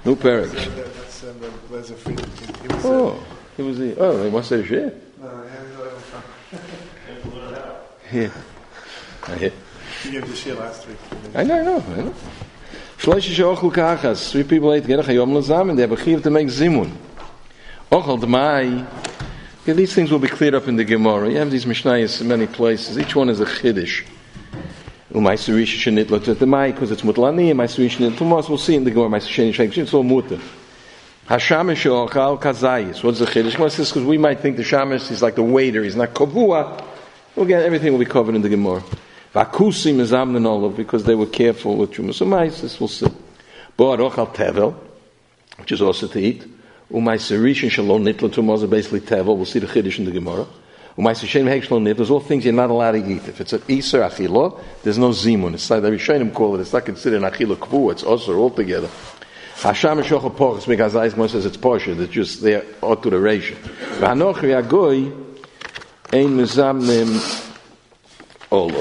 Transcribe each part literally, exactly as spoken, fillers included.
New Perek. That's um, the Blazer Friedman. He was, Oh, uh, he was the. Oh, he must say share. no, Yeah. I hear. he gave the share last week. I know, I know, I know. Shloisha she'ochel kachas. Three people ate together. Chayom l'zam, and they have a chiv to make zimun. Ochel d'mai. Okay, these things will be cleared up in the Gemara. You have these Mishnayos in many places. Each one is a chiddush. U'mai surisha shenit lo t'mai, because it's mutlani, and my surisha shenit t'mos. We'll see in the Gemara. My surisha shenit it's all mutter. Hashamish she'ochal kazayis. What's the chiddush? Gemara says because we might think the shamish is like the waiter. He's not kavua. Again, everything will be covered in the Gemara. Vakusim mezamnin olav, because they were careful with Trumas Umaisis, we'll see. But ochal tevel, which is also to eat. Umay serishin shalom nitla Trumas, basically tevel. We'll see the chiddush in the Gemara. Umay serishin hek shalom nitla. There's all things you're not allowed to eat. If it's an iser achila, there's no zimun. It's like the Rishonim call it. It's not considered an achila kvu. It's also altogether. Hasham shochel pochus because Eisman says it's posher. It's just there ought to the ratio. V'hanochri agoy. Ein mezamnim olav.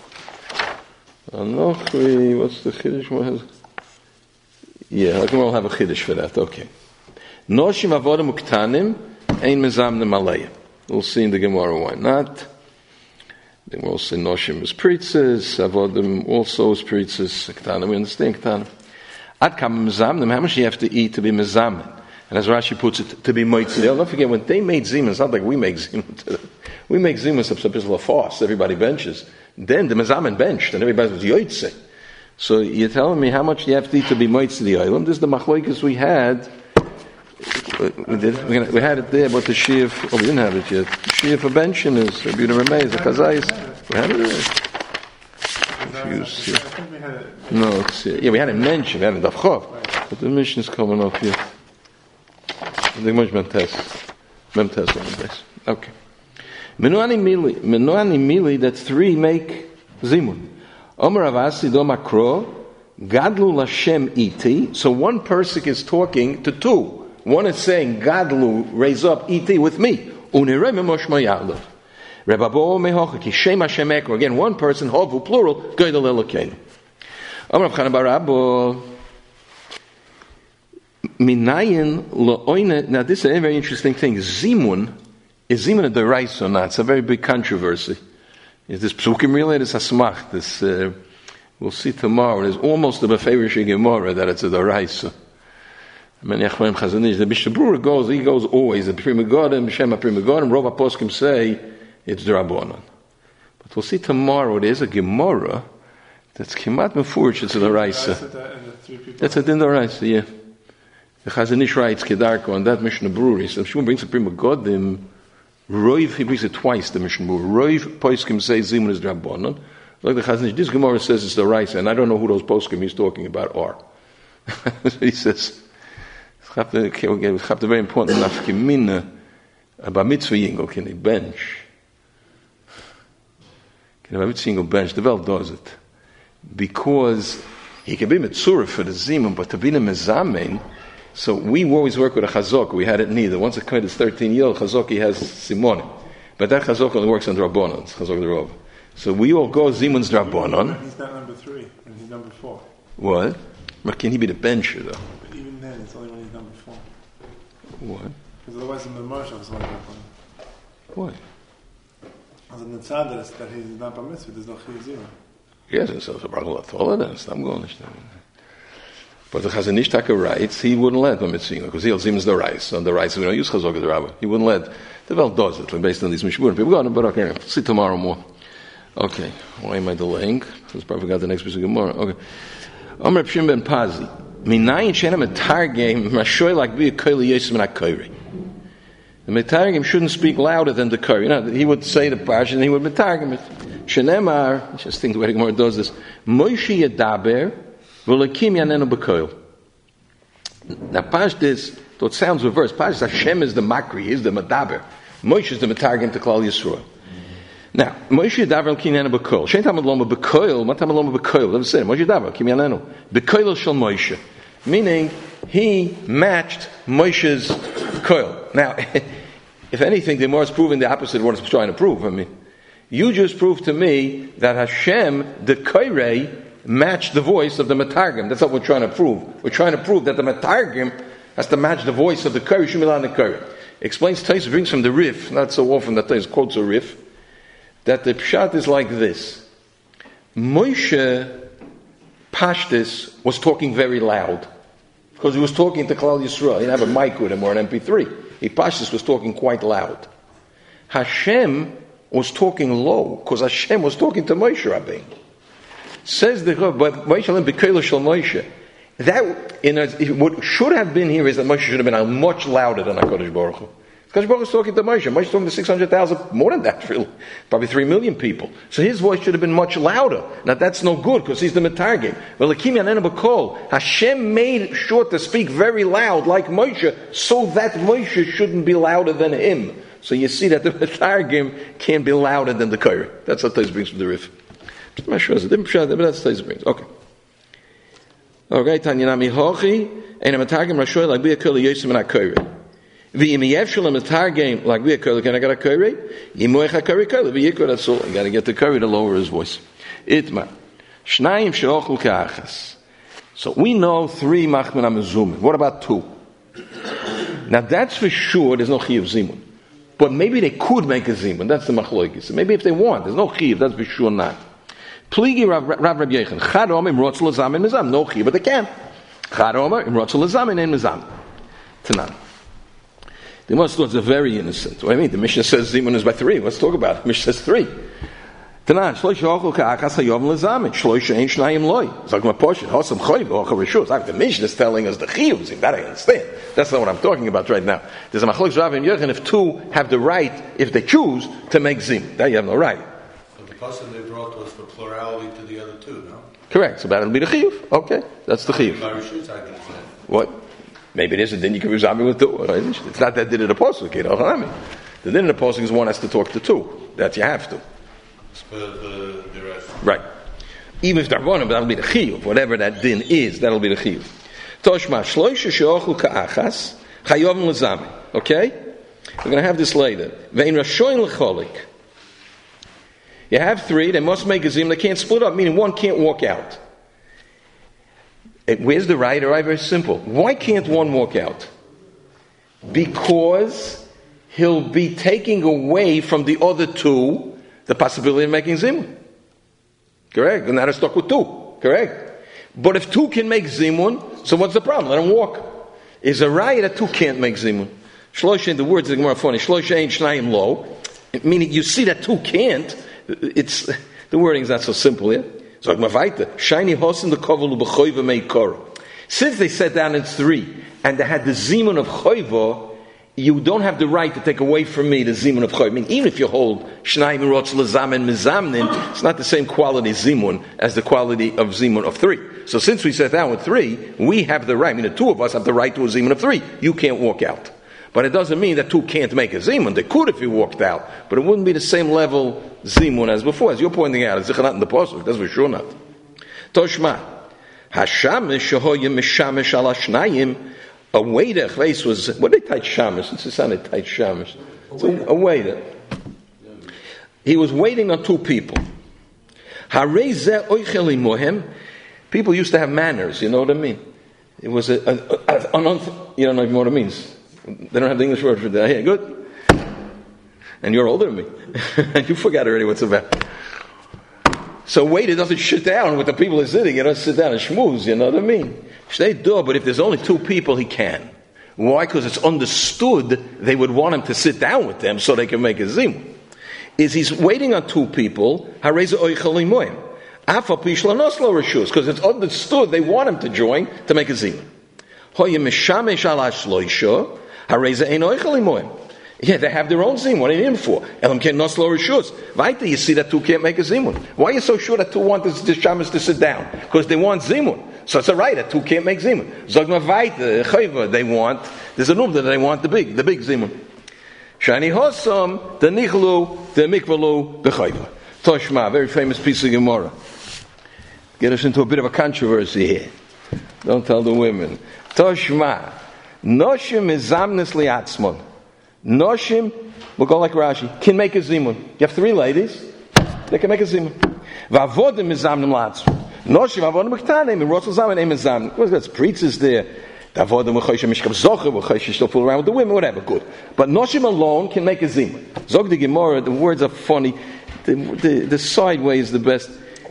Anochri, what's the chiddush? What has? Yeah, I can all have a chiddush for that. Okay. Noshim avodim uktanim ein mezamnim aleim. We'll see in the Gemara why not. Then we'll say noshim is pritzes, avodim also is pritzes. Ktanim, we understand ktanim. Ad kam mezamnim. How much do you have to eat to be mezamnim? And as Rashi puts it, to be moitzi. Don't forget, when they made zimun, it's not like we make zimun today. We make zimun some people are fast, everybody benches. Then the mezamen benched, and everybody was yoitze. So you're telling me how much you have to eat to be moitzi the oilam? This is the machloikas we had. We, did, we, we had it there, but the shiv, oh, we didn't have it yet. The shiv for benching is, the Buddha Ramez, the Chazais. We had it there. Confused, yeah. No, it's, yeah, we had it mentioned, we had it in Davchov, but the mission is coming up here. I think much Memtes. Memtes on the base. Okay. Menuani Mili. Menuani Mili, that three make Zimun. Omer Avasi do Makro, Gadlu Lashem Iti. So one person is talking to two. One is saying, Gadlu, raise up Iti with me. Unirei Memosh Mayalav. Rebabo Mehocha, Ki Shem Hashem Ekro. Again, one person, Hovu, plural, Goydel Elokeinu. Omer Avchana Barabo, Minayin lo'oine. Now this is a very interesting thing. Zimun, is Zimun a derais or not? It's a very big controversy. Is this psukim really? This asmach. This uh, we'll see tomorrow. There's almost a beferish gemara that it's a derais. I mean, Yachmaim Chazanish. The Mishnah Berurah goes. He goes always. The Pri Megadim, Shema Pri Megadim. Rov Aposkim say it's drabonon. But we'll see tomorrow. There's a gemara that's kimat mefurish. It's a derais. That's a din derais. Yeah. The Chazanish writes Kedarko on that Mishnah Berurah. So Shmuel brings a Pri Megadim. Roiv, he brings it twice, the Mishnah Berurah. Roiv Poskim says Zimun is Drabonon. Like the Chazanish, this Gemara says it's the Raisa, and I don't know who those Poskim he's talking about are. So he says, it's very important, Nafkimina, about mitzvah yingo, can he bench? Can a mitzvah yingo bench? The Vel does it. Because he can be mitzurah for the Zimun, but to be the Mezamein, so we always work with a chazok. We had it neither. Once a kid is thirteen years old, chazok he has simonim. But that chazok only works on drabonon. Chazok the rov. So we all go zimun's drabonon. He's not number three, and he's number four. What? But can he be the bencher though? But even then, it's only when he's number four. What? Because otherwise, in the Moshe, it's only number Why? one. As in the tzaddas that he's not by mitzvah, there's no chiyuv zero. Yes, and so it's a bracha latola. Then I'm going to. But the Chazanish Taka writes, he wouldn't let them mitzvah, because he'll seem as the rice. On the rice, we don't use chazok as the rabbi. He wouldn't let. The Vel does it, based on these mishmurim. People go on, but okay, we'll see tomorrow more. Okay, why am I delaying? Because probably got the next piece of Gemara. Okay. Omer Pshim ben Pazi. Minayin shenem a targim, mashoy like be a koili yesim and a koiri. The metargim shouldn't speak louder than the koiri. You know, he would say the parsha and he would metargim it. Shenemar, just think the way the Gemara does this. Moshe yadaber, v'lekim yanenu b'koil. Now, Pashtus, though it sounds reverse, Pashtus Hashem is the makri, he's the medaber. Moshe is the metargim to Klal Yisroel. Now, Moshe yadaber v'lekim yanenu b'koil. Shein tamad loma b'koil, what tamad loma b'koil? Let me say, Moshe yadaber v'lekim yanenu. B'koil shel Moshe. Meaning, he matched Moshe's koil. Now, if anything, the more is proving the opposite of what it's trying to prove. I mean, you just proved to me that Hashem, the koirei, match the voice of the Metargim. That's what we're trying to prove. We're trying to prove that the Metargim has to match the voice of the Kari, Shumila and the Kari. Explains Tais, brings from the Rif, not so often that Tais quotes a Rif, that the Pshat is like this. Moshe Pashtis was talking very loud because he was talking to Klal Yisrael. He didn't have a mic with him or an M P three. He Pashtis was talking quite loud. Hashem was talking low because Hashem was talking to Moshe Rabbeinu. Says the Rav, but Moshe B'Keila Shel Moshe. That in a, what should have been here is that Moshe should have been much louder than HaKadosh Baruch Hu. HaKadosh Baruch Hu was talking to Moshe. Moshe was talking to six hundred thousand, more than that, really, probably three million people. So his voice should have been much louder. Now that's no good because he's the Metargim. Well, Hashem made sure to speak very loud like Moshe, so that Moshe shouldn't be louder than him. So you see that the Metargim can't be louder than the Korah. That's what Tais brings from the Rif. I'm not sure it's a different shot, but that's what Tais brings. Okay. Okay, Tanyanami Hochi, and a Metargim Rashoy like be a Kol Yosim and a Korah. V'im yevshel a Metargim like be a Kol, can I get a Korah? Yimuech a Korah Kol, v'yikor, that's all. You got to get the Korah to lower his voice. Itma. Shnayim she'ochel ka'achas. So we know three Machman HaMezumin. What about two? Now that's for sure, there's no Chiyuv Zimun. But maybe they could make a Zimun. That's the Machlokes. So maybe if they want, there's no Chiyuv, that's for sure not. Pligi Rav Rav Yechon. Chad Omer im Rotzel Lazamin Mizam. No Chiyuv, but they can. Chad Omer im Rotzel Lazamin and Mizam. Tanan. The Gemara is very innocent. What do you mean? The Mishnah says Zimun is by three. Let's talk about it. The Mishnah says three. Tanan. Shloish Ochel Ka'achas Hayom Lazamin. Shloish Ein Shnayim Loi. It's like my portion. Hosam Choyv Ochel Rishus. The Mishnah is telling us the Chiyuv. That I understand. That's not what I'm talking about right now. There's a Machlokes Rav and Yechon if two have the right, if they choose, to make Zimun. That you have no right. But the person they brought was for plurality to the other two, no? Correct. So that'll be the Chiyuv. Okay. That's the Chiyuv. What? Maybe it is, and then you can resolve it with two. It's not that did it a posuk, you know what I mean? The din of the posuk is one has to talk to two. That you have to. The, the, the rest. Right. Even if they're one, that'll be the chiyuv. Whatever that din is, that'll be the chiyuv. Toshma shloisha sheochlu ka'achas chayovim l'zami. Okay? We're going to have this later. Ve'in rashoin l'cholik. You have three, they must make a zim, they can't split up, meaning one can't walk out. It, where's the right or right? Very simple. Why can't one walk out? Because he'll be taking away from the other two the possibility of making zimun. Correct? And now they're stuck with two. Correct? But if two can make zimun, so what's the problem? Let them walk. Is a right that two can't make zimun? Shlosh, the words of the Gemara are funny. Shlosh ain't shnayim lo. Meaning you see that two can't. It's the wording is not so simple, yeah? So shiny hosen the kovalu b'choiva meikor. Since they sat down in three and they had the zimun of choiva, you don't have the right to take away from me the zimun of choiva. I mean, even if you hold shnayim rotz lezamen mizamnin, it's not the same quality zimun as the quality of zimun of three. So since we sat down with three, we have the right. I mean, the two of us have the right to a zimun of three. You can't walk out. But it doesn't mean that two can't make a zimun. They could if you walked out, but it wouldn't be the same level zimun as before. As you're pointing out, it's not in the pasuk. That's for sure not. Toshma hashamish shehoyim mishamish ala shnayim. A waiter face was what they tight shamish. It's just not tight shamish. It's a, a waiter. He was waiting on two people. Harezeh oichel imohem. People used to have manners. You know what I mean? It was a, a, a, a, a you don't know what it means. They don't have the English word for that. Yeah, good. And you're older than me. You forgot already what's about. So waiter doesn't sit down with the people who's sitting. He doesn't sit down and schmooze, you know what I mean? They do, but if there's only two people, he can. Why? Because it's understood they would want him to sit down with them so they can make a zimun. Is he's waiting on two people, because it's understood they want him to join to make a zimun. Yeah, they have their own zimun. What are you in for? You see that two can't make a zimun. Why are you so sure that two want the shamas to sit down? Because they want zimun. So it's a right that two can't make zimun. They want, there's a number that they want the big, the big zimun. Shani hosam, the nichlu, the mikvalu, the chayva. Toshma, very famous piece of Gemara. Get us into a bit of a controversy here. Don't tell the women. Toshma, noshim mizamnes liatzmon. Noshim, we'll go like Rashi, can make a zimun. You have three ladies, they can make a zimun. Vavodim mizamnem liatzmon. Noshim avodim k'tanim, and Rosh Hashanah and Mezam. What's that? Preachers there. The avodim v'choshim mishkav zocher, v'choshim still fool around with the women, whatever, good. But Noshim alone can make a zimun. Zog the Gemara, the words are funny. The, the, the sideway is the best.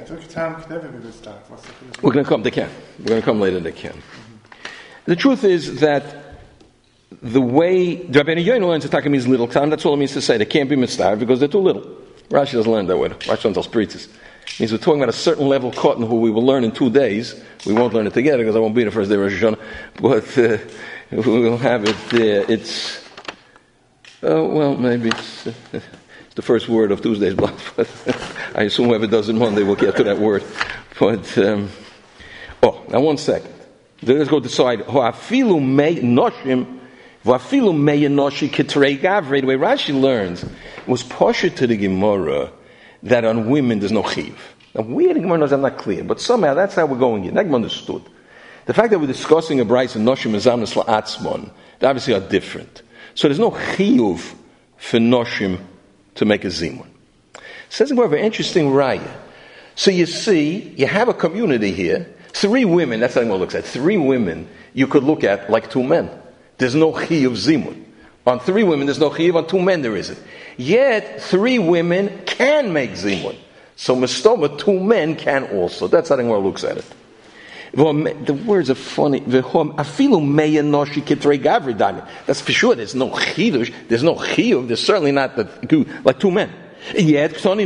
We're going to come, they can. We're going to come later, they can. Mm-hmm. The truth is that the way, Rabbeinu Yoina learns Taka means little time, that's all it means to say. They can't be mistar because they're too little. Rashi doesn't learn that way. Rashi doesn't tell spritzes. It means we're talking about a certain level of cotton who we will learn in two days. We won't learn it together because I won't be the first day of Rosh Hashanah. But uh, we'll have it there. Uh, it's, uh, well, maybe it's, uh, it's the first word of Tuesday's block. But I assume whoever does it Monday will get to that word. But, um, oh, now one second. Let's go decide. Ho'afilu mei noshim, v'afilu mei noshi ketrei gavrei. The way Rashi learns was posher to the Gemara that on women there's no chiv. Now, we in the Gemara knows I'm not clear, but somehow that's how we're going here. That understood. The fact that we're discussing a brayso and noshim mezamnas la'atzmon, they obviously are different. So there's no chiyuv for noshim to make a zimun. Says more of an interesting raya. So you see, you have a community here. Three women, that's how it looks at. Three women you could look at like two men. There's no chiyuv zimun. On three women there's no chiyuv, on two men there isn't. Yet three women can make zimun. So mistoma, two men can also. That's how the Gemara looks at it. The words are funny. That's for sure. There's no chidush. There's no chiyuv. There's certainly not the, like two men. Yet so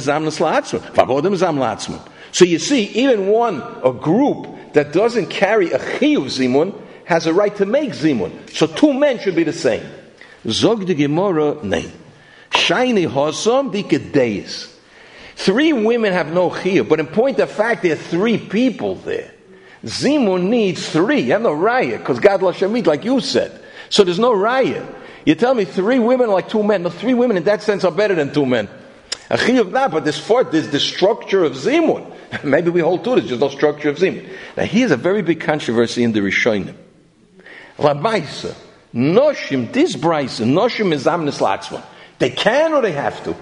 you see, even one, a group that doesn't carry a chiyuv zimun has a right to make zimun. So two men should be the same. Zog the Gemara, nay. Shiny hosam dikedeis. Three women have no chiyuv, but in point of fact, there are three people there. Zimun needs three. You have no raya, because God Lashamid, like you said. So there's no raya. You tell me three women are like two men. No, three women in that sense are better than two men. A chiyuv not, but this fourth, there's the structure of zimun. Maybe we hold to this, there's no structure of zimun. Now here's a very big controversy in the Rishonim. Labaisa, noshim, this brayso, noshim is amnes latzman. They can or they have to.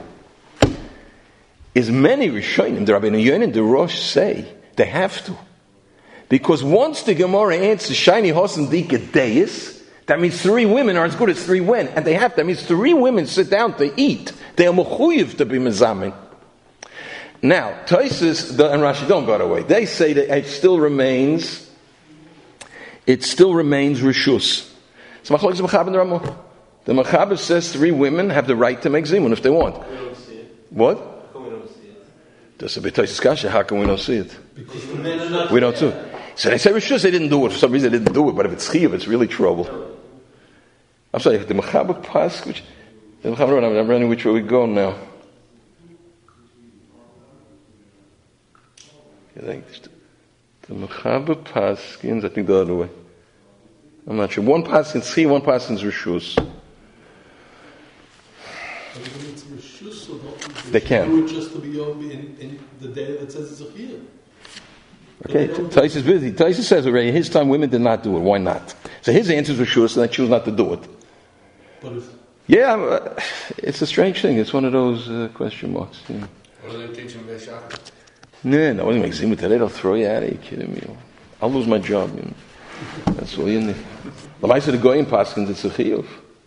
Is many Rishonim, the Rabbeinu Yoina and the Rosh say, they have to. Because once the Gemara answers shiny hosen dikedeis, that means three women are as good as three men, and they have to. That means three women sit down to eat. They are mechuyev to be mezamin. Now, Tosfos and Rashi don't go away. They say that it still remains. It still remains rishus. So machlokes Mechaber and Ramah. The Mechaber says three women have the right to make zimun if they want. We don't see it. What? How come we don't see it? That's a bit Tosfos kasha. How can we not see it? Because the men are not. We don't see it. So they say rishus. They didn't do it for some reason. They didn't do it. But if it's chiyuv, it's really trouble. I'm sorry. The Mechaber pask, which the Mechaber, I'm running which way we go now. I think the Mechaber paskins. I think the other way. I'm not sure. One paskins chiyuv, one paskins rishus. They can. Do it just to be in, in the day that says it's a chiyuv. Okay, Tosfos is busy. Tosfos says already, his time women did not do it. Why not? So his answer was sure, so they choose not to do it. But if, yeah, uh, it's a strange thing. It's one of those uh, question marks. Yeah. What are they teaching Veshach? No, no, I'm make today. They'll throw you out. Are you kidding me? I'll lose my job. You know? That's all you need. The mice of the goyim paskins, it's a chiyuv.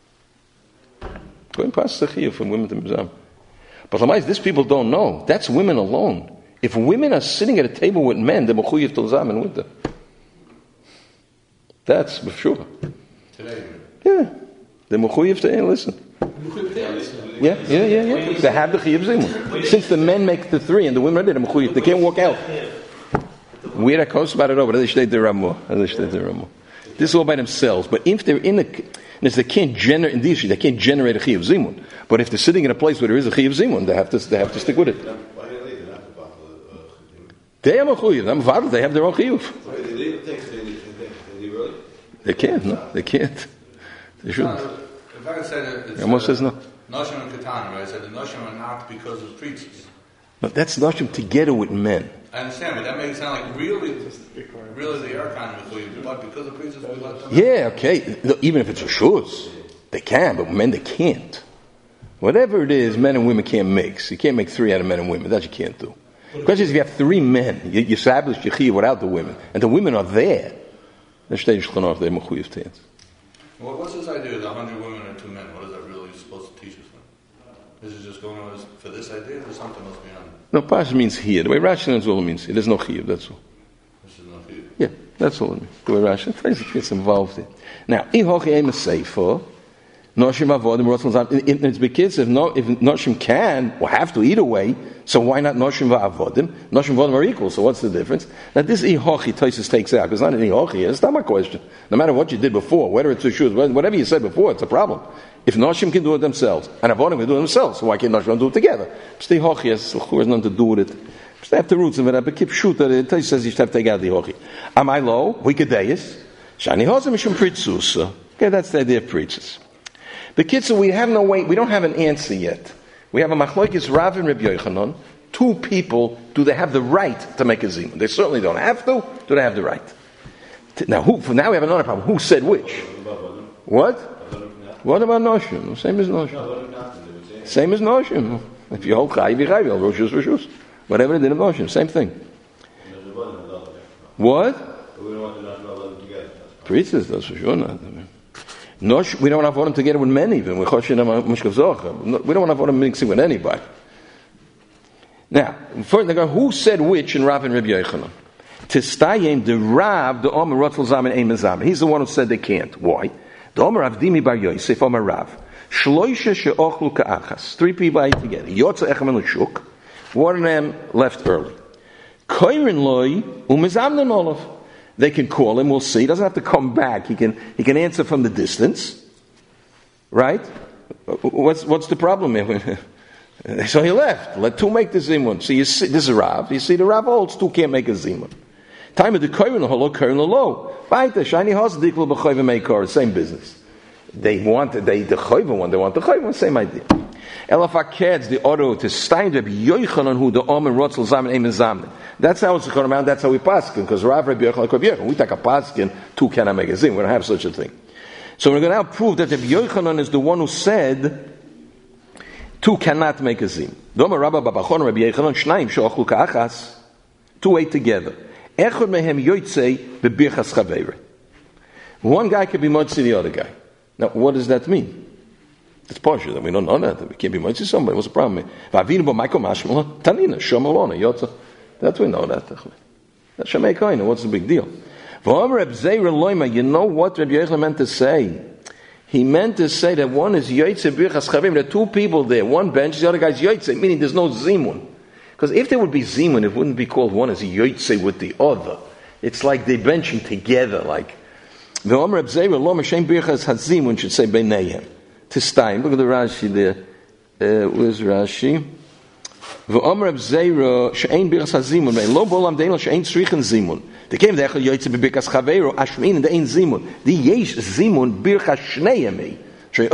Goyim paskins a chiyuv from women to mizam. But the mice, these people don't know. That's women alone. If women are sitting at a table with men, they're mechuyev to zamen with them. That's for sure. Today. Yeah. They're mechuyev to listen. Yeah, yeah, yeah, yeah. They have the chiyuv zimun. Since the men make the three and the women are there, they're mechuyev. They can't walk out. We're a coast about it over. This is all by themselves. But if they're in a, they can't generate. In the issue, they can't generate a chiyuv zimun. But if they're sitting in a place where there is a chiyuv zimun, they have to. They have to stick with it. They are mechuyev. They have their own chiyuv. They can't. No, they can't. They shouldn't. If I said it's Amos says no. Noshim and Katana, right? I said the Noshim are not because of preachers. But that's noshim together with men. I understand, but that makes it sound like really, really they are kind of mechuyev, but because of preachers we let them. Yeah, okay. Even if it's a shuz, they can, but men they can't. Whatever it is, men and women can't mix. You can't make three out of men and women. That you can't do. The question is, if you have three men, you, you establish Yechiyah without the women, and the women are there, then Shtei Shulchan they're Mechuyev to answer. Well, what's this idea of a hundred women and two men? What is that really supposed to teach us then? This is just going on as, for this idea, or there's something else beyond it? No, Pash means here. The way Rashi knows all it means here. There's no Chiyuv, that's all. This is not Chiyuv. Yeah, that's all it means. The way Rashi gets involved in. Now, Ihochi Eim Seifo, Noshim Avodim Rotzon. It's because if no, if Noshim can or have to either way, so why not Noshim Va'avodim? Noshim Va'avodim are equal. So what's the difference? Now this Ihochi Tosfos takes out because it's not an Ihochi. It's not my question. No matter what you did before, whether it's a shoes, whatever you said before, it's a problem. If Noshim can do it themselves and Avodim can do it themselves, so why can't Noshim do it together? It's the Ihochi has nothing to do with it. They have the roots of it. But keep shoot that it says you should have to take out the Ihochi. Am I low? Wikadeis. Shani Hozim Mishum Pritzusa. Okay, that's the idea of preachers. The kids, we have no way, we don't have an answer yet. We have a machlokes Rav and Rabbi Yochanan. Two people, do they have the right to make a zimun? They certainly don't have to. Do they have the right? Now, who? Now we have another problem. Who said which? What? What about Noshim? Same as Noshim. Same as Noshim. If you hold Chayiv, you Chayiv. Roshus, Roshus. Whatever they did of Noshim. Same thing. What? Preachers, that's for sure not. Nosh, we don't have them together with men even. We don't want to have them mixing with anybody. Now, first, who said which in Rav and Rabbi Yochanan? Tistayim the Rav the Omer Rotzl Zaman Ein Mezam. He's the one who said they can't. Why? The Omer Avdimi Bar Yosef Omer Rav Shloisha she'ochlu ka'achas. Three people ate together. Yotza Echem and Shuk. One of them left early. Koirin loy umezamnen olav. They can call him, we'll see. He doesn't have to come back. He can he can answer from the distance. Right? What's what's the problem here? So he left. Let two make the zimun. So you see, this is Rav. You see, the Rav holds two can't make a zimun. Time of the koyin holo koyin lo. Baita shiny house dikul b'choyve meikor. Same business. They want they the choyve one. They want the choyve one. Same idea. Elafakeds the auto to stein Rabbi Yochanan who the Omer Rotzl Zaman Ein Mezamne. That's how it's going around. That's how we paskin because Rav Rabbi Yochanan Rabbi Yochanan. We take a paskin two cannot make a zimun. We don't have such a thing. So we're going to now prove that Rabbi Yochanan is the one who said two cannot make a zim. Doma Rabba Babachon Rabbi Yochanan Shnaim Shochlu Ka'achas. Two ate together. Echad mehem yotzei bebirchas chaveira. One guy can be motzi the other guy. Now, what does that mean? It's partial that we don't know that. We can't be motzi somebody. What's the problem? Va'avinu bo Michael Mashmala Tanina Shomalona Yotza. That we know that. That's Shemei Kohen. What's the big deal? V'omer Reb Zeira Loima. You know what Rabbi Yochanan meant to say? He meant to say that one is Yotzei Birchas Chavim. There are two people there. One bench, the other guy's Yotzei, meaning there's no Zimun. Because if there would be Zimun, it wouldn't be called one as Yotzei with the other. It's like they're benching together, like. V'omer Reb Zeira Lo M'shem Birchas HaZimun should say Beineihem. Tistayim. Look at the Rashi there. Uh, where's Rashi? V'omer Reb Zeira she'ein Birchas HaZimun. Lo bo'olam dein lo she'ein tzrichen Zimun. They came there Yotzei b'Birchas Chaveiro Ashmin and the ein Zimun. The yesh Zimun Birchas Shneimei. So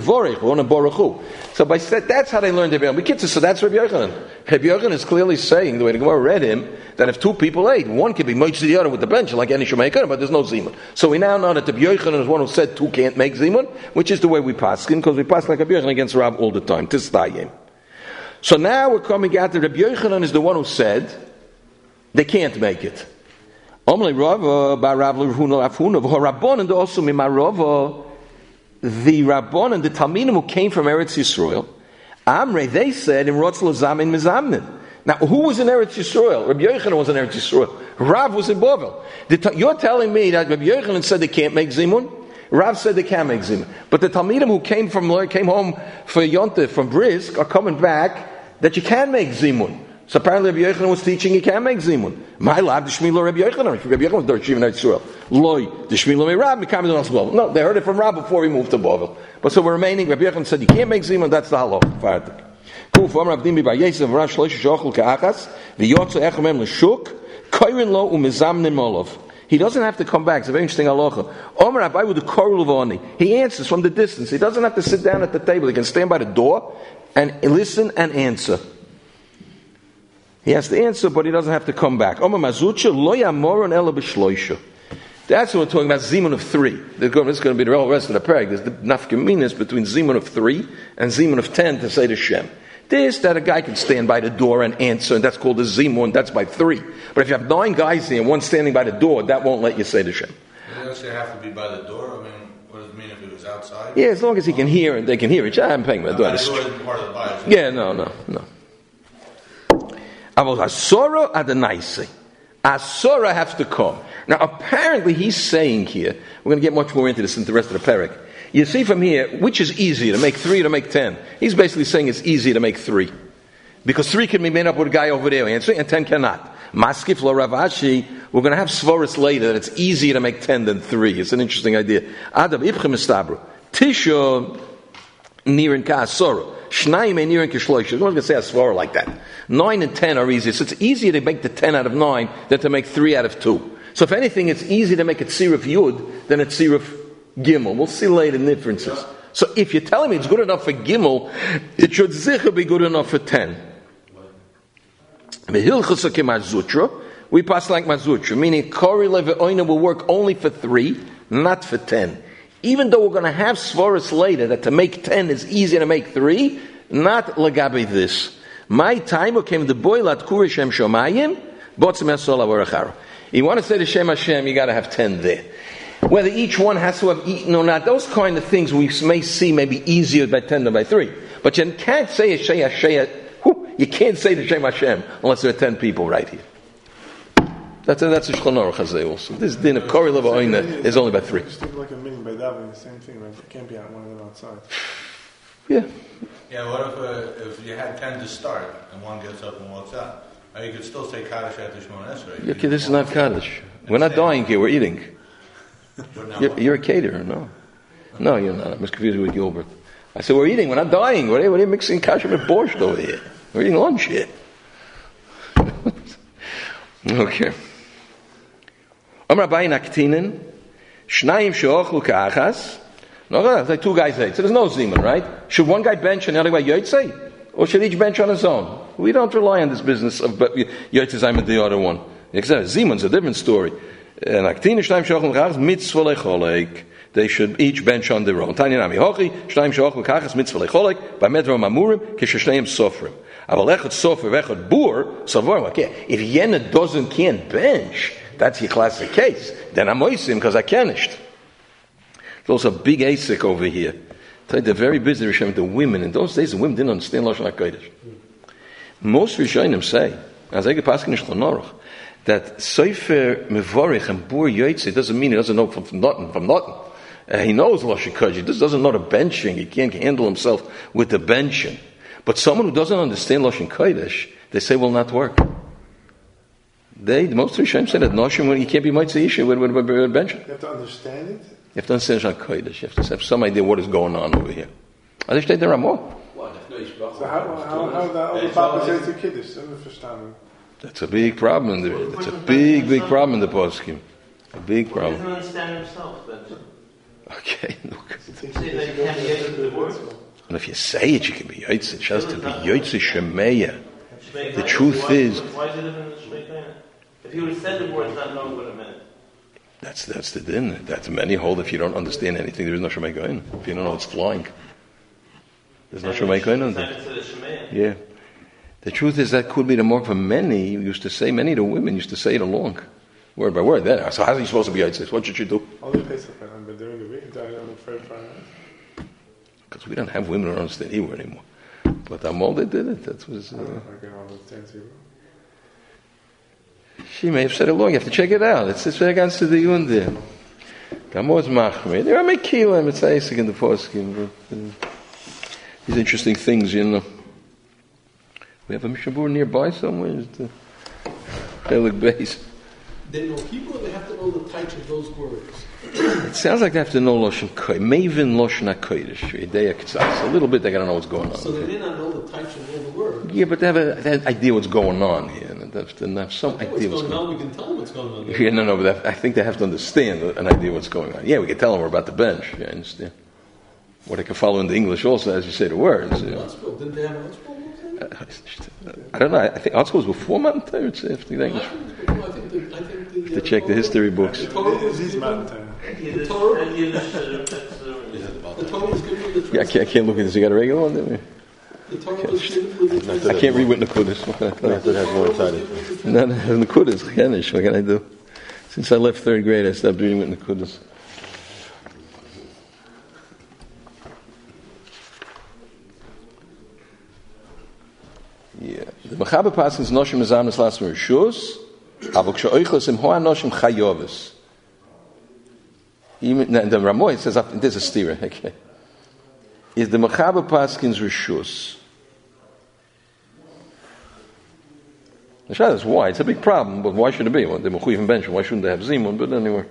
by that's how they learned Rabbi Yochanan. We kids, so that's Rabbi Yochanan. Rabbi Yochanan is clearly saying, the way the Gemara read him, that if two people ate, one can be merged to the other with the bench, like any Shemaikar, but there's no Zimun. So we now know that Rabbi Yochanan is one who said two can't make Zimun, which is the way we pass him, because we pass like Rabbi Yochanan against Rav all the time. Tistayim. So now we're coming out that Rabbi Yochanan is the one who said they can't make it. Omle Rava by Rav Levhuna Afhuna v'Rabban and also Mimarava. The Rabbon and the Talmidim who came from Eretz Yisrael, Amrei, they said, in Rotzl Zamin Mezamnin. Now, who was in Eretz Yisrael? Rabbi Yochanan was in Eretz Yisrael. Rav was in Bovel. You're telling me that Rabbi Yochanan said they can't make Zimun? Rav said they can make Zimun. But the Talmidim who came from came home for Yontif from Brisk are coming back that you can make Zimun. So apparently Rabbi Yochanan was teaching you can make Zimun. My lab, the Shmilo Rabbi Yochanan. Rabbi Yochanan was Dorshim in Yisrael. Loi, the Shmilo me Rab, Mekam Don Asbol. No, they heard it from Rab before we moved to Bovel. But so we're remaining, Rabbi Yochanan said you can't make Zimun, that's the halach. Fartik. Kuf, Amar Avdim Bar Yosef, Rav Shloisha Shochel Ka'achas, V'yotzo Echem L'Shuk, Koirin Lo U'Mezamnin Molov. He doesn't have to come back. It's a very interesting halacha. Omer Abai with the Korul V'Oni. He answers from the distance. He doesn't have to sit down at the table. He can stand by the door and listen and answer. He has to answer, but he doesn't have to come back. Omer Mazucha Lo Yamoron Ela B'Shloisha. That's what we're talking about, Zimun of three. This is going to be the whole rest of the parak. There's the nafkaminas between Zimun of three and Zimun of ten to say to Shem. This, that a guy can stand by the door and answer, and that's called a zimun, that's by three. But if you have nine guys here and one standing by the door, that won't let you say the Shem. Does it actually have to be by the door? I mean, what does it mean if it was outside? Yeah, as long as he can hear and they can hear each other. I'm paying my door. By the door isn't part of the bias. Yeah, no, no, no. Avol Asora Adonai. Asora has to come. Now, apparently, he's saying here, we're going to get much more into this in the rest of the parak. You see from here, which is easier, to make three or to make ten? He's basically saying it's easier to make three. Because three can be made up with a guy over there, and ten cannot. Maskif lo Rav Ashi, we're going to have Svaris later that it's easier to make ten than three. It's an interesting idea. Adam Ibchem Estabru. Tisho Nirin Ka'asora. Shnayim and Nirin Kishloish. I'm not going to say a Svara like that. Nine and ten are easier. So it's easier to make the ten out of nine than to make three out of two. So if anything, it's easier to make it Sirif Yud than it's Sirif Gimel. We'll see later the differences. Yeah. So if you're telling me it's good enough for Gimel, it should zicha be good enough for ten. We pass like Mazutra, meaning Kori Levi Oina will work only for three, not for ten. Even though we're going to have Svaris later that to make ten is easier to make three, not Lagabi this. My time came the boy lat Kuri Shem Shomayim, Botzim Yasola Varachara. You want to say to Shem Hashem, you got to have ten there. Whether each one has to have eaten or not, those kind of things we may see maybe easier by ten than by three. But you can't say a Shea Shea. You can't say the Shem Hashem unless there are ten people right here. That's a, that's a Shulchan Aruch Hazeh also. This din of Kori Leva Oina is only by three. Just think like a meeting by davening, the same thing, right? It can't be out one of them outside. Yeah. Yeah, what if uh, if you had ten to start and one gets up and walks out? Or you could still say Kaddish after Shemona Esrei. Yeah, okay, this is not Kaddish. We're not dying here, we're eating. You're, you're a caterer, no. No, you're not. I was confused with Gilbert. I said, we're eating, we're not dying. What are you, what are you mixing kasher with borscht over here? We're eating lunch here. Okay. Amar Abayin Aktinin, Shnayim she'ochlu ka'achas. No, no, like two guys ate. So there's no zimun, right? Should one guy bench and the other guy yotzei? Or should each bench on his own? We don't rely on this business of yotzei zayim and the other one. Zimun's a different story. And Aktinin, Shnayim she'ochlu ka'achas, mitzvah lecholek. They should each bench on their own. Tanya nami hochi, Shnayim she'ochlu ka'achas, mitzvah lecholek, by medra mamurim, kishashneim sofrim. Aval echad sofer, echad bur, savor, okay. If Yena doesn't, can't bench, that's your classic case. Then I'm oisim because I canished. There's also a big asik over here. They're very busy with the women. In those days, the women didn't understand Lashon HaKodesh. Most Rishonim say, as I get past Shulchan Aruch, that Sefer Mevorich and Bur Yotzei doesn't mean he doesn't know from, from nothing, from nothing. Uh, he knows Lashon HaKodesh. He just doesn't know the benching. He can't handle himself with the benching. But someone who doesn't understand Lashon HaKodesh, they say will not work. They, the most Rishonim say that Noshim, you can't be Motzei Isha with, with, with, with benching. You have to understand it? You have to understand Lashon HaKodesh. You have to have some idea what is going on over here. I understand the Ramah. So how how how that other Papa says to Kiddush? That's a big problem in the. That's a big big problem in the poskim. A big problem. He doesn't understand himself. But okay, look. You say that you can't get into the word. And if you say it, you can be Yotze. It has to be Yotze Shemeya. The truth is. Why is it in the Shmeikayah? If he would have said the words, not knowing what it meant. That's that's the din. That's many hold. If you don't understand anything, there is no Shemeikayah. If you don't know it's flying. There's no Shemeikayah on there. Yeah. The truth is that could be the mark for many. Used to say, many of the women used to say it along. Word by word. Then, so how's he supposed to be Yotze? What should you do? Only Pesach, but during the week, on the Friday, Friday. Because we don't have women who don't understand Hebrew anymore. But Amol, they did it. That was. Uh, she may have said it long. You have to check it out. It's this against the Yun there. Gamoz Machmir. There are Mekilim. It's Isaac in the poskim. But uh, these interesting things, you know. We have a Mishabur nearby somewhere. The Chelik Beis. They know Hebrew. They have to know the types of those words. It sounds like they have to know Lashon Kodesh. Maven Lashon HaKodesh. A little bit, they got to know what's going on. So they may not know the types of all the words. Yeah, but they have, a, they have an idea what's going on here. And they have, to have some idea what's going on. We can tell them what's going on. Yeah, no, no, but I think they have to understand an idea what's going on. Yeah, we can tell them we're about the bench. Yeah, I understand. What they can follow in the English also as you say the words. You know. Didn't they have an I don't know. I think Arts was before Matan Torah. It's after the English. To check the history books. The Torah Yeah, I can't, I can't look at this. You got a regular one, didn't we? The Torah was given with the I can't read with Nakudas. What can I tell you? It has one sided. No, no, Nakudas. Chenish. What can I do? Since I left third grade, I stopped reading with Nakudas. Yeah. The Mechaber Paskins Noshim Mezamnes Lasmer Rishus, aber Kshoichos Im Hoa Noshim Chayovis. Even the Ramoy says there's a stira. Okay. Is the Mechaber Paskins Rishus? The Shad is why it's a big problem, but why should it be? Well, the Mechuyim bench. Why shouldn't they have Zimun? But anyway.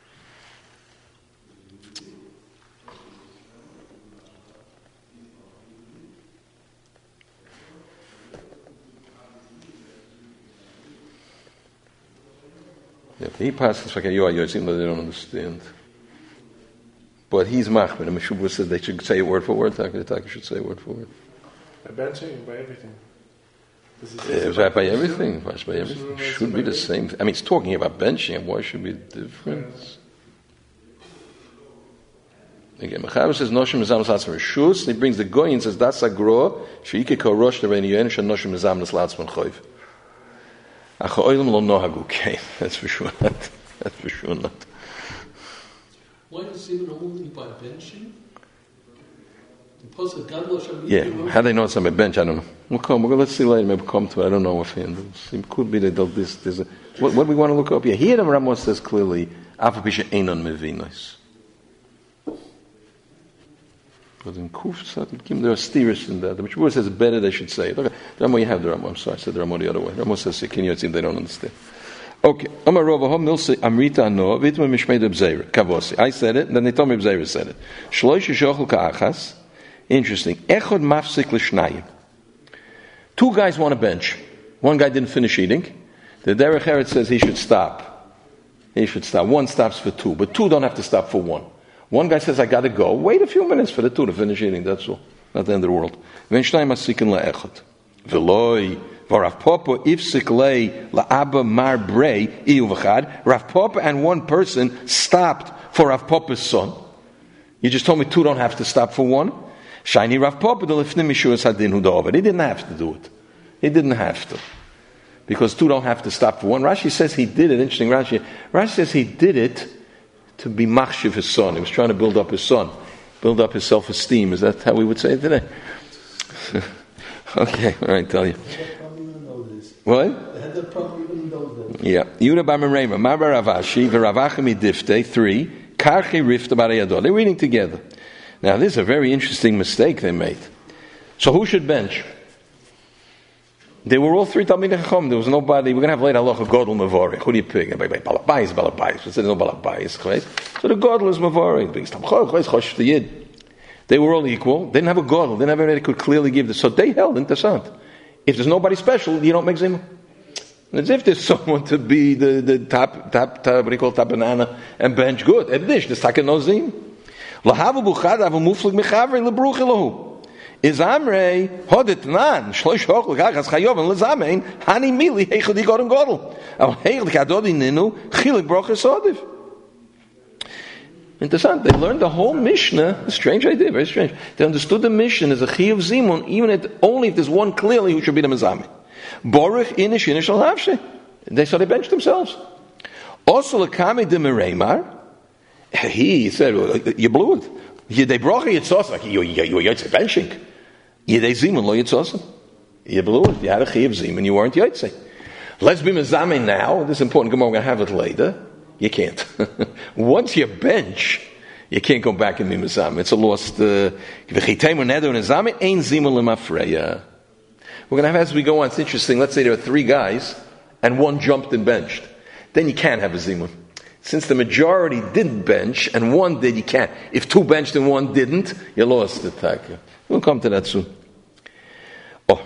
Yeah, he passes like a yo yo. It seems like they don't understand. But he's machmir. The Meshubah says they should say it word for word. Taka Taka should say it word for word. By benching, by everything. This is It's right by everything. By everything. It should be the same. I mean, it's talking about benching. Why should it be different? Again, Mechaber says Noshim Mezamnes Latzman Rishus. He brings the goy and says that's a gro. Sheike Kol Rosh Dereinu Yoin Shel Noshim Mezamnes Latzman Choiv. Okay, that's for sure not. That's for sure not. Why is even only by benching? Yeah, how they know it's on a bench, I don't know. We'll come. We'll, let's see later. Maybe come to it. I don't know offhand. It could be that they'll this. There's a, what, what do we want to look up here? Here, the Rambam says clearly, "Afapisha einon mevinos." But in Kuf Tzad, there are steers in that. The Mishmur says better they should say it. Okay, the Rambam, you have the Rambam. I'm sorry, I said the Rambam the other way. The Rambam says can you see they don't understand. Okay, Amar Rova Hom Milse Amrita No Vitma Mishmeid Bzeira Kavosi. I said it, then they told me Bzeira said it. Shloish Shochel Ka'achas. Interesting. Echod Mafsik L'Shnayim. Two guys want a bench. One guy didn't finish eating. The Derech Eretz says he should stop. He should stop. One stops for two, but two don't have to stop for one. One guy says, I got to go. Wait a few minutes for the two to finish eating. That's all. Not the end of the world. Ven shnayim asikin la'echad. V'loi v'Rav Papa ifsik lei la'aba mar brei iyu v'chad. Rav Papa and one person stopped for Rav Papa's son. You just told me two don't have to stop for one. Shiny Rav Papa the lifnim mishuas hadin hudavar. He didn't have to do it. He didn't have to. Because two don't have to stop for one. Rashi says he did it. Interesting Rashi. Rashi says he did it to be machshiv his son. He was trying to build up his son, build up his self-esteem. Is that how we would say it today? Okay, all right, tell you. What? They had that problem even in those days. Yeah. Yudah bar Merema, Mar bar Ravashi, v'Ravachim idifte, three, Karchi rifta bar Yadol. They're reading together. Now, this is a very interesting mistake they made. So who should bench? They were all three Talmidei Chacham. There was nobody. We're going to have later halacha Godel Mavorich. Who do you pick? Balabais, Balabais. But there's no Balabais. So the Godel is Mavorich. They were all equal. They didn't have a Godel. They didn't have anybody who could clearly give this. So they held interessant. If there's nobody special, you don't make Zimah. As if there's someone to be the, the top, top, top, what do you call it, top banana and bench good. Ebdish, there's taken no Zim. Lahavu buchad avu muflik mechavri lebruch elohu. Is Amrei hodetnan shloish hochel gachas chayovan lezamein hani mili heichel di godem godel al heichel kadodi ninu chilik broches sodiv. Interessant. They learned the whole Mishnah. A strange idea, very strange. They understood the Mishnah as a chiyuv zimun, even if only if there's one clearly who should be the mezamin. Boruch inish inish al havshe. They so they benched themselves. Also lekami de mereimar. He said, "You blew it. They broke it. It's like you you you you're benching. Yedei zimun lo yitzosem. You blew it. You had a chiyuv zimun. You weren't yotzei. Let's be mezamin now. This is important. We're going to have it later. You can't. Once you bench, you can't go back and be mezamin. It's a lost. V'chiteimu neder nezamin ein zimun lemafreya. We're going to have as we go on. It's interesting. Let's say there are three guys and one jumped and benched. Then you can't have a zimun. Since the majority didn't bench and one did, you can't. If two benched and one didn't, you lost the taka. We'll come to that soon. Oh.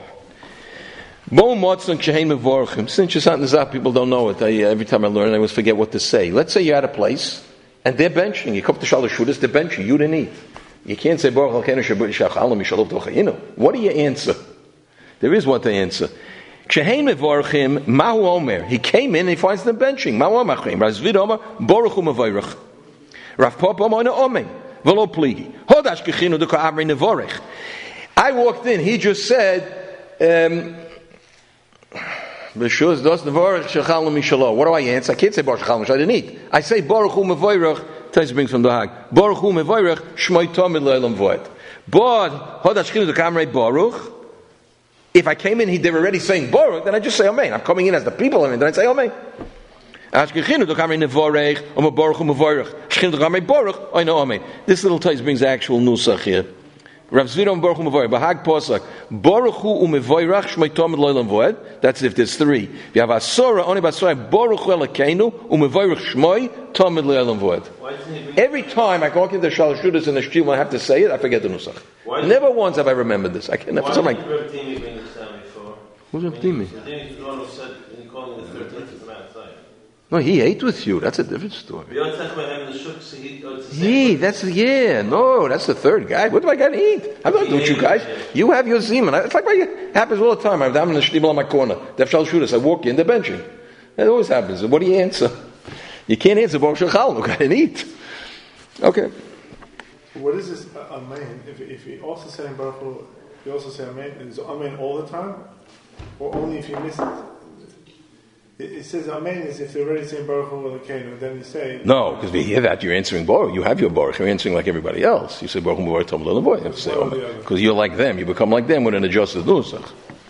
It's interesting, people don't know it. I, every time I learn, I always forget what to say. Let's say you're at a place, and they're benching. You come to Shalosh Shudas, they're benching. You didn't eat. You can't say, what do you answer? There is what to answer. He came in and he finds them benching. Rav Papa V'lo pligi. Hodash kechinu duka amri nevorech. I walked in, he just said, um, what do I answer? I can't say Baruch Hu, I didn't eat. I say Baruch Hu Mevoirach, Tais brings from the Hag. Baruch Hu Mevoirach, Shmoi Tomid Le'elam Voed. But, Hodash Chinu the Kamrei Baruch, if I came in, he, they were already saying Baruch, then I just say Amen. I'm coming in as the people, I mean, then I say Amen. This little Tais brings actual nusach here. Rav Zviron Baruch Hu Mevoirach, Bahag Posach, Baruch Hu Mevoirach, Shmei Tomid Le'elam Voed. That's if there's three. If you have Asora, only Basora, Baruch Hu Elokeinu, Umevoirach Shmoi, Tomid Le'elam Voed. Every time I go into the Shalshudas and the Shtil, when I have to say it, I forget the nusach. Never once have I remembered this. I can't. Why did like, Reb Dimi bring this down before? Who's Reb Dimi? Reb Dimi is the one who said, he called him the thirteenth from outside. No, he ate with you. That's a different story. We don't talk about him in the shuk, so he, oh, it's the same He, person. that's, yeah, no, that's the third guy. What do I got to eat? I'm not doing with you guys. You have your zeman. It's like, it happens all the time. I'm down in the shtibel on my corner. They have Shalshudas. I walk in, they're benching. It always happens. What do you answer? You can't answer Baruch Shechal. Look, I didn't eat. Okay. What is this uh, Amen? If if you also say in Baruch Hu, you also say Amen. Is Amen all the time, or only if you miss it? It, it says Amen is if they're already saying Baruch Hu Elokeinu, then you say No, because we hear that you're answering Baruch. You have your Baruch. You're answering like everybody else. You say Baruch Hu Mevoirach Tomid Le'elam Voed. You have to say Amen because you're like them. You become like them with an adjusted nusach.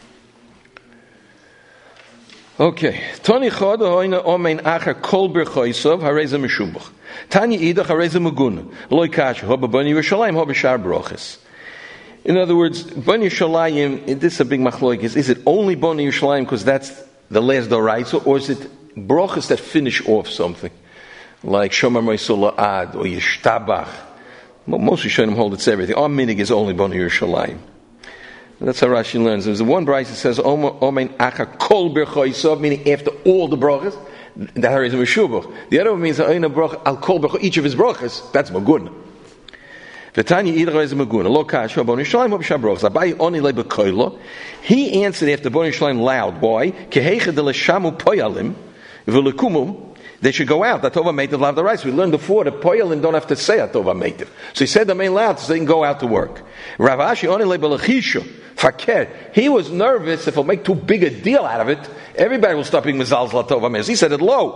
Okay. Tani chad hoina Amen acher kol berchoisav hareza meshubach. Tanya idach hareza meguna. Loi kash hoba bani Yerushalayim hoba shar brachas. In other words, Bani Yerushalayim, this is a big machloikis. Is it only Bani Yerushalayim because that's the last doraisa, or is it brachas that finish off something? Like Shomer Moisula Ad or Yishtabach. Most Rishonim hold it's everything. Our minig is only Bani Yerushalayim. That's how Rashi learns. There's one brayse that says Omein Acha Kol Berchoisav, meaning after all the brachas. That is a meshubach. The other one means Oina Brach Al Kol Bercho, each of his brachas. That's Magun. V'tanya Idra is Magun. Lo Kash Bani Yerushalayim Hob Shabrachas. Abai Oni Le Bekoilo. He answered after Bani Yerushalayim loud. Why? Keheicha de Leshamu Poyalim V'Lekumum. They should go out. Atova Meitiv lav the rights. We learned before that Poyalim don't have to say Atova Meitiv. So he said the main loud so they can go out to work. Rav Ashi Oni Le Belachisha. Fakir. He was nervous if he'll make too big a deal out of it. Everybody will stop being Mizalz Latova Meitiv. He said it low.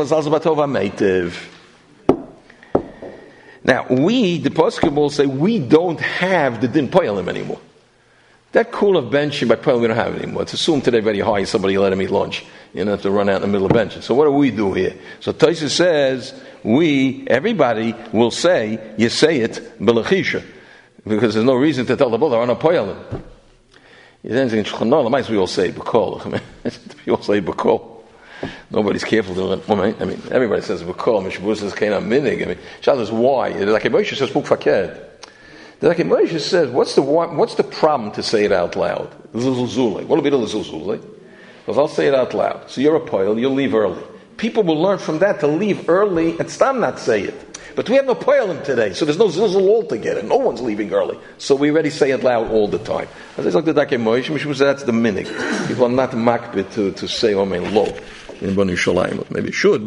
Now, we, the poskim will say, we don't have the din poyalim anymore. That cool of benching by poyalim we don't have it anymore. It's assumed today very high, somebody let him eat lunch. You don't have to run out in the middle of benching. So what do we do here? So Taisa says, we, everybody will say, you say it, belachisha. Because there's no reason to tell the brother, I'm not poyalim. Then we all say bakol. We all say bakol. Nobody's careful to it. I mean, everybody says bakol. Mishabur says kaina minig. I mean, Shal is why. Like Moshe says buk faked. Like Moshe says, what's the what's the problem to say it out loud? Zuzule. What will be the zuzule? Because I'll say it out loud. So you're a poil. You'll leave early. People will learn from that to leave early and stam not say it. But we have no poyalim today, so there's no zilzul altogether. No one's leaving early. So we already say it loud all the time. As I like the Dakei Moshe, that's the minig. People are not makbid to, to say Omen low in Bani Yerushalayim. Maybe it should.